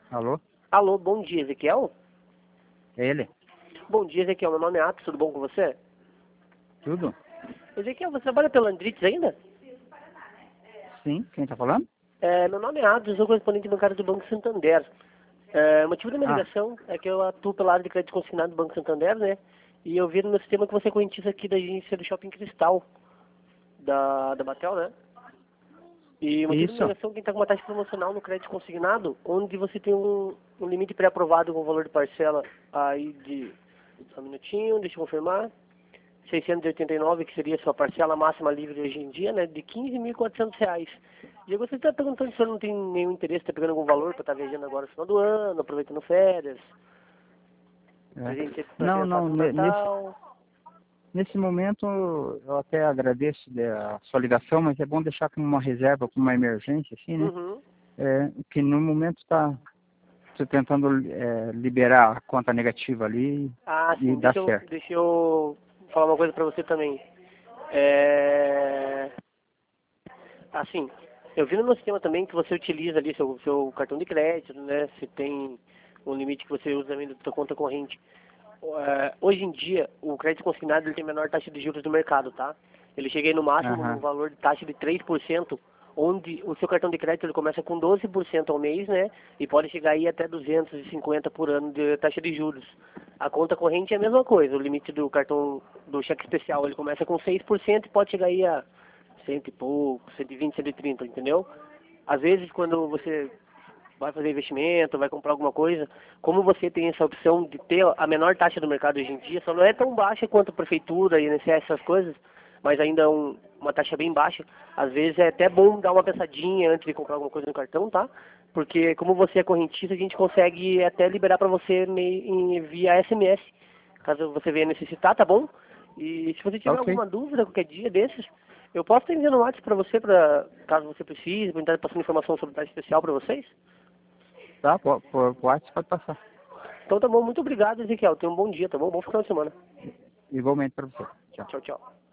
Alô? Alô, bom dia, Ezequiel? É ele? Bom dia, Ezequiel. Meu nome é Atos, tudo bom com você? Tudo? Ezequiel, você trabalha pela Andritz ainda? Sim, quem tá falando? Meu nome é Atos, eu sou correspondente bancário do Banco Santander. O motivo da minha Ah, ligação é que eu atuo pela área de crédito consignado do Banco Santander, né? E eu vi no meu sistema que você é correntista aqui da agência do Shopping Cristal, da Batel, né? E o motivo da minha isso. ligação é que está com uma taxa promocional no crédito consignado, onde você tem um limite pré-aprovado com valor de parcela aí de... Só um minutinho, deixa eu confirmar. 689, que seria a sua parcela máxima livre hoje em dia, né, de R$ 15.400. E eu gostaria de estar perguntando se o senhor não tem nenhum interesse, está pegando algum valor para estar viajando agora no final do ano, aproveitando férias, É. presente para Não, criançada não, no Natal. nesse momento eu até agradeço a sua ligação, mas é bom deixar como uma reserva, como uma emergência, assim, né? Uhum. Que no momento tô tentando liberar a conta negativa ali Ah, e sim, dar certo. deixa eu falar uma coisa para você também. É... Assim, eu vi no meu sistema também que você utiliza ali seu cartão de crédito, né? Você tem um limite que você usa também da sua conta corrente. Hoje em dia, o crédito consignado ele tem a menor taxa de juros do mercado, tá? Ele chega aí no máximo no Aham, valor de taxa de 3%, onde o seu cartão de crédito ele começa com 12% ao mês, né? E pode chegar aí até 250 por ano de taxa de juros. A conta corrente é a mesma coisa, o limite do cartão do cheque especial ele começa com 6% e pode chegar aí a cento e pouco, 120, 130, entendeu? Às vezes quando você vai fazer investimento, vai comprar alguma coisa, como você tem essa opção de ter a menor taxa do mercado hoje em dia, só não é tão baixa quanto a prefeitura, INSS, essas coisas, mas ainda é uma taxa bem baixa. Às vezes é até bom dar uma pensadinha antes de comprar alguma coisa no cartão, tá? Porque como você é correntista, a gente consegue até liberar para você via SMS, caso você venha necessitar, tá bom? E se você tá tiver ok. alguma dúvida qualquer dia desses, eu posso estar enviando um WhatsApp para você, caso você precise, para estar passando informação sobre taxa especial para vocês. Tá, por WhatsApp pode passar. Então tá bom, muito obrigado, Ezequiel. Tenha um bom dia, tá bom? Bom final de semana. Igualmente para você. Tchau. Tchau, tchau.